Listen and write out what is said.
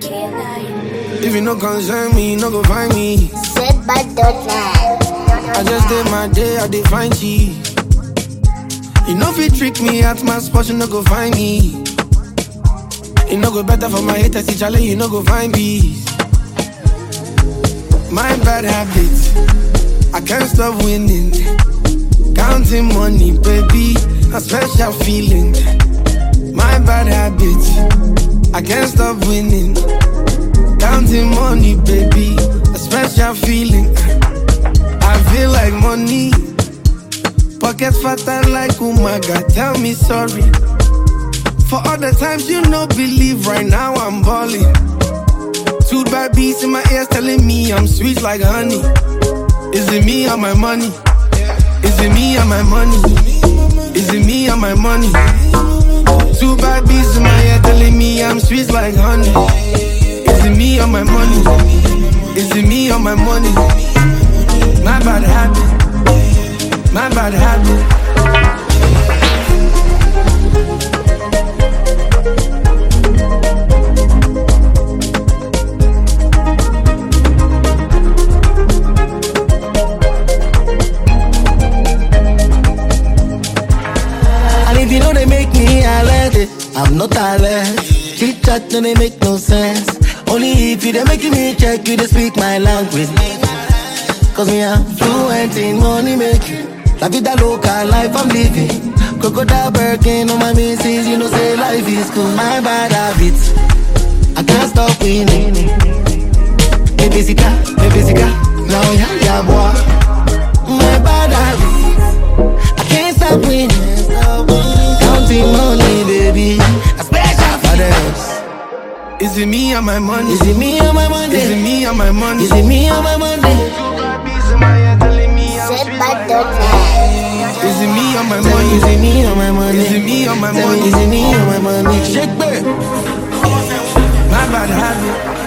If you no concern me, you no go find me. Said by Dotland. I just did my day, I did find cheese. You know if you trick me at my spot, you no go find me. You no go better for my haters, Charlie, you no go find peace. My bad habits, I can't stop winning. Counting money, baby, a special feeling. My bad habits, I can't stop winning. Counting money, baby, a special feeling. I feel like money. Pockets fatter like Umaga, tell me sorry. For all the times you no believe, right now I'm balling. Two bad beats in my ears telling me I'm sweet like honey. Is it me or my money? Is it me or my money? Is it me or my money? Two bad beats in my ear telling me I'm sweet like honey. Is it me or my money? Is it me or my money? My bad habit. My bad habit. And if you know they make me alert, I'm not alert. Chit chat no they make no sense. Only if you they making me check you they speak my language. Cause me I'm fluent in money making. La vida loca life I'm living. Crocodile Birkin on my missus, you know say life is cool. My bad habits, I can't stop winning. Maybe sika, now yeah boy. My bad habits, I can't stop winning. Counting money, baby, a special for them. Is it me or my money? Is it me or my money? Is it me or my money? Is it me or my money? Said by Dotland. Is it me or my money? Is it me or my money? Is it me or my money? Is it me or my money? Shake back. My bad habit.